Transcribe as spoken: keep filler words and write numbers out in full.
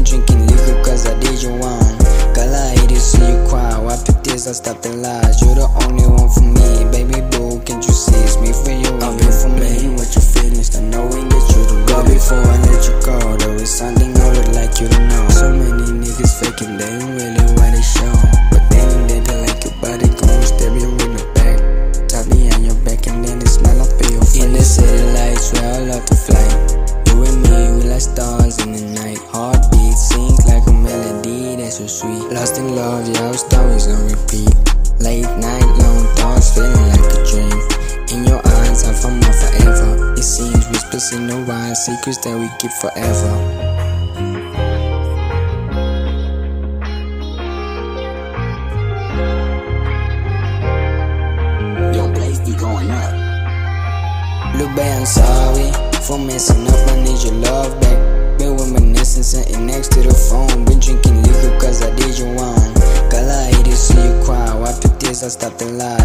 drinking liquor cause I did you wrong. Girl, I hate to see you cry. Wipe the tears, I stop the lies. You're the only one for me, baby boo. Can't you see it's me for you? I'll be for me. What your feelings, not knowing that you the girl before I let you go. There was something I would like you to know. So many niggas faking, they ain't really what they show. But then and then they like your body, gon' stab you in the back. Top behind your back and then it smell up in your face. In the city lights where I love to fly. You and me, we like stars in the night. Heartbeat sings like a melody that's so sweet. Lost in love, yeah, our stories on repeat. Late night, long thoughts, feeling like a dream. In your eyes, I found more forever. It seems whispers in the wild, secrets that we keep forever. Your place be going up. Look babe, I'm sorry for messing up, I need your love back. Been reminiscing, sitting next to the phone. Been drinking liquor cause I did you wrong. Girl, I hate to see you cry. Wipe the tears, I stop the lie.